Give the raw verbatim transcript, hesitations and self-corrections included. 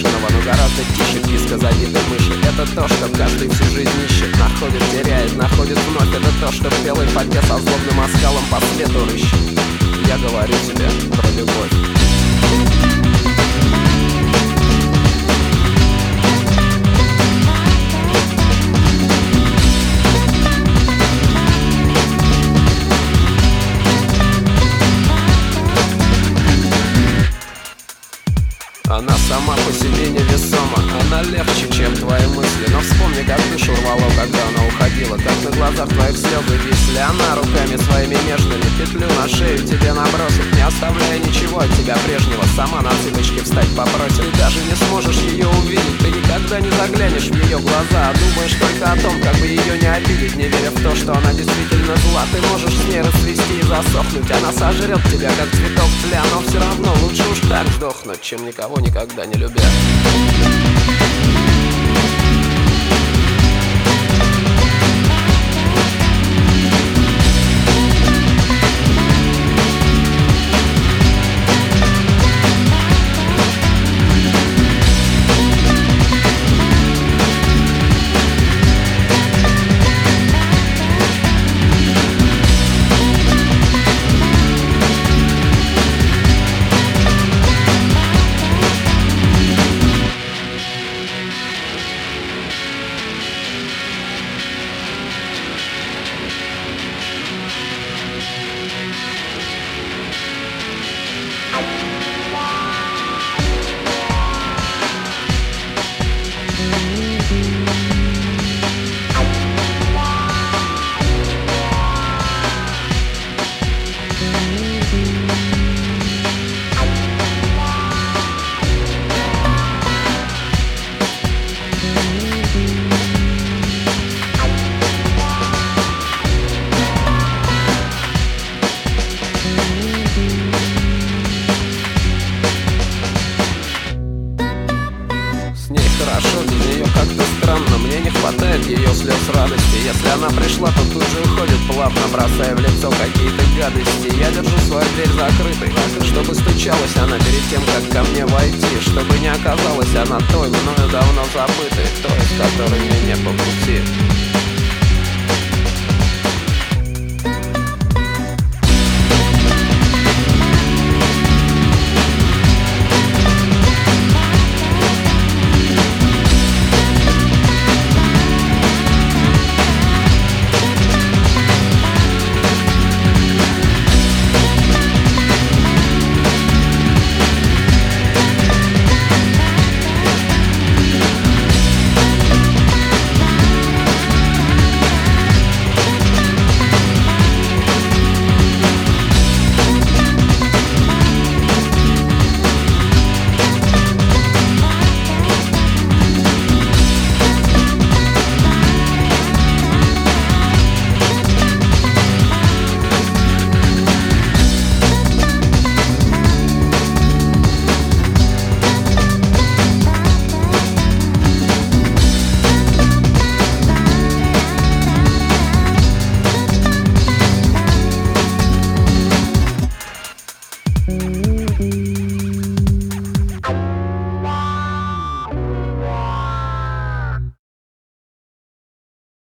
бешеного, но гораздо тише писка забитой мыши. Это то, что каждый всю жизнь ищет, находит, теряет, находит вновь. Это то, что в белой фате со злобным оскалом по свету рыщет. Я говорю тебе про любовь. Она сама по себе невесома, она легче, чем твои мысли. Но вспомни, как душу рвало, когда она уходила, как на глазах твоих слезы висли. Она руками своими нежными петлю на шею тебе набросит, не оставляя ничего от тебя прежнего. Сама на цыпочки встать попросит. Ты даже не сможешь ее увидеть, ты никогда не заглянешь в ее глаза, а думаешь только о том, как бы ее не обидеть, не веря в то, что она действительно зла. Ты можешь с ней расцвести и засохнуть, она сожрет тебя, как цветок тля. Но все равно лучше уж так сдохнуть, чем никого никогда не любя. Хорошо, без нее как-то странно, мне не хватает ее слез радости. Если она пришла, то тут же уходит плавно, бросая в лицо какие-то гадости. Я держу свою дверь закрытой, чтобы стучалась она перед тем, как ко мне войти, чтобы не оказалась она той, мною давно забытой, той, с которой мне не по пути.